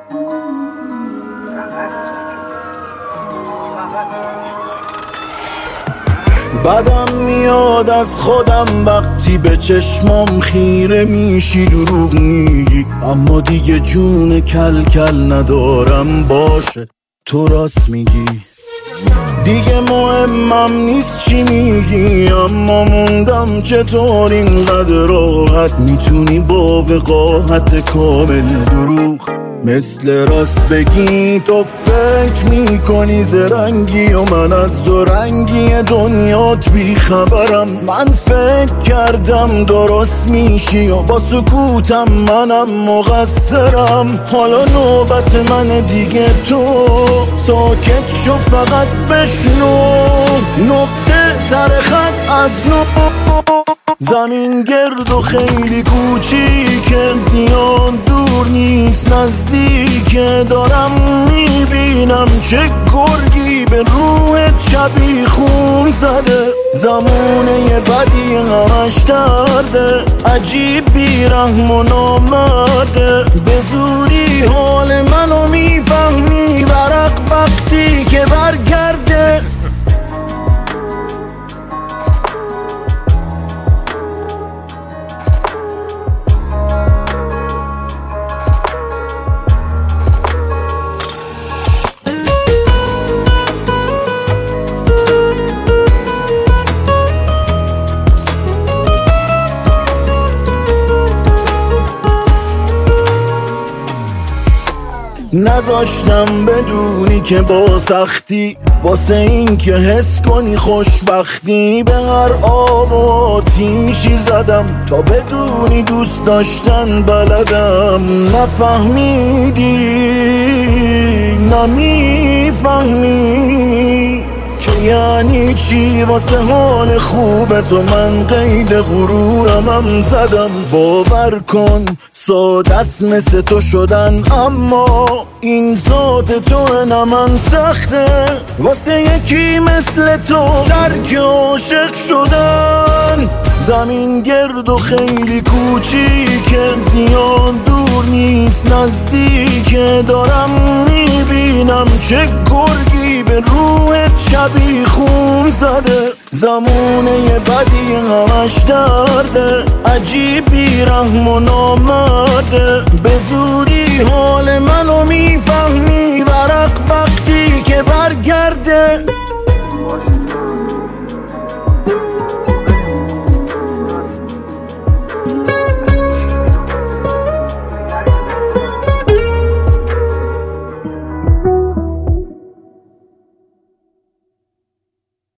بدم میاد از خودم وقتی به چشمام خیره میشی دروغ میگی، اما دیگه جون کل کل ندارم. باشه تو راست میگی، دیگه مهمم نیست چی میگی، اما موندم چطور اینقدر راحت میتونی با وقاحت کامل دروغ مثل راست بگی. تو فکر میکنی زرنگی و من از دو رنگی دنیات بیخبرم. من فکر کردم درست میشی و با سکوتم منم مقصرم. حالا نوبت من دیگه، تو ساکت شو فقط بشنو، نقطه سر خط از نو. زمین گرد و خیلی کوچیکه، زیاد دور نیست نزدیکه. دارم میبینم چه گرگی به روحت شبیه خون زده. زمونه بدی همش درده، عجیب بیرحم و نامرده. به زودی حال منو میفهمی، ورق وقتی که برگرده. نذاشتم بدونی که با سختی، واسه این که حس کنی خوشبختی. به هر آب و آتیشی زدم تا بدونی دوست داشتن بلدم. نفهمیدی نمیفهمی که یعنی چی واسه حال خوب تو من قید غرورمم زدم. باور کن ساده است مثل تو شدن، اما این ذات تو نه من سخته. واسه یکی مثل تو درک عاشق شدن. زمین گرد و خیلی کوچیکه، زیاد دور نیست نزدیکه. دارم میبینم چه گرگی به روحت شبیه خون زده. زمونه بدی همش درده، عجیب بیرحم و نامرده. به زودی حال منو میفهمی، ورق وقتی که برگرده.